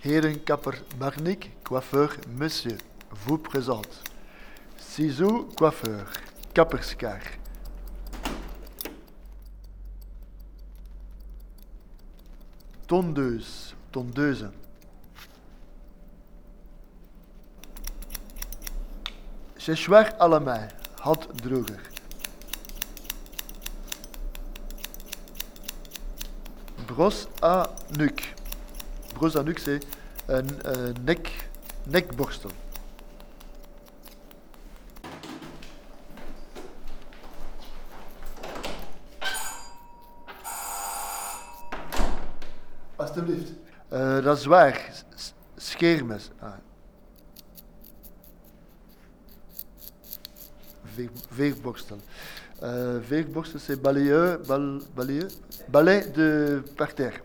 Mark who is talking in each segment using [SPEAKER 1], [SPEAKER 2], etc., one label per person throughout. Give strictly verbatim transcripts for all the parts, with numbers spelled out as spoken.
[SPEAKER 1] Herenkapper Marnique, coiffeur Monsieur, vous présente. Ciseaux, coiffeur, kapperskaar. Tondeuse, tondeuse. Séchoir allemaal, haddroger. Brosse à nuque. Brosse à nuque, c'est een uh, nek, nekborstel.
[SPEAKER 2] Alsjeblieft.
[SPEAKER 1] Uh, rasoir, scheermes. Ah. Veeg, veegborstel. Uh, veegborstel, c'est balayeur, bal, balayeur, balai de parterre.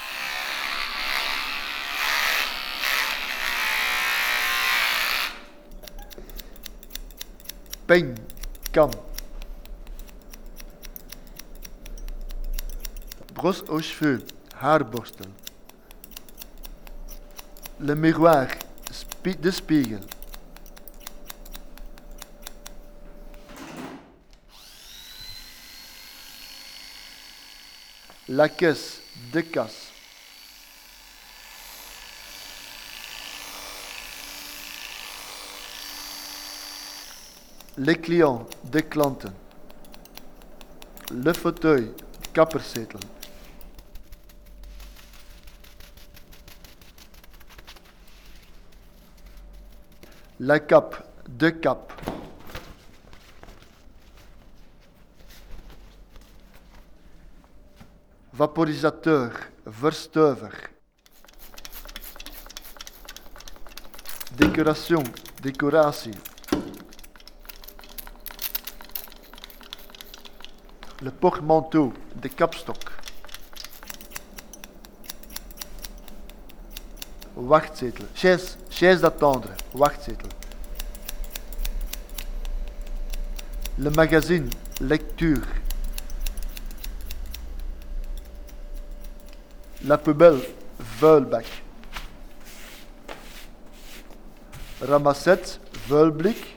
[SPEAKER 1] Peigne, kam. Brosse aux cheveux, haarborstel. Le miroir, spie, de spiegel. La caisse, de casse. Les clients, de klanten. Le fauteuil, kapperzetel. La cape, de cap. Vaporisateur, verstuiver. Décoration, décoratie. Le portmanteau, de kapstok. Wachtzetel, chaise, chaise d'attendre, wachtzetel. Le magazine, lecture. La poubelle, vuilbak. Ramassette, vuilblik.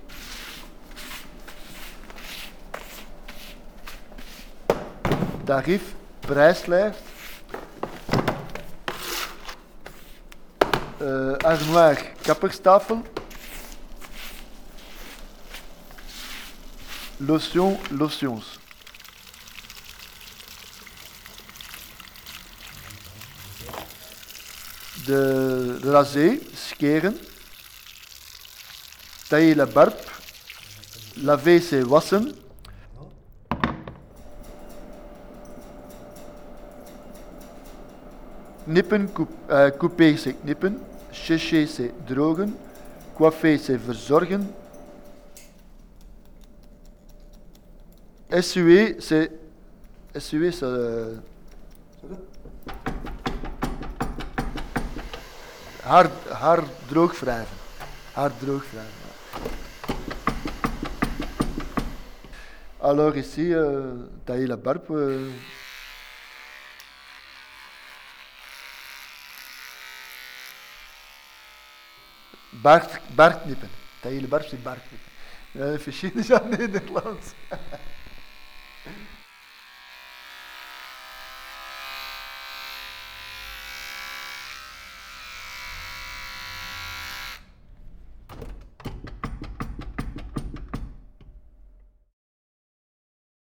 [SPEAKER 1] Tarief, prijslijst. Uh, armoire, kapperstafel. Lotion, lotions. De rasé, scheren. Tailler la barbe. Laver, c'est wassen. Knippen, uh, couper, c'est knippen. Sécher, c'est drogen. Coiffer, c'est verzorgen. Essuyer, c'est... Essuyer, c'est... Uh, haar, haar droog wrijven. Haar droog wrijven. Alors ici, euh, tailler la barbe... Euh, Baard, baardknippen. Taille barb, c'est baardknippen. Ja, verschillende zijn Nederlands.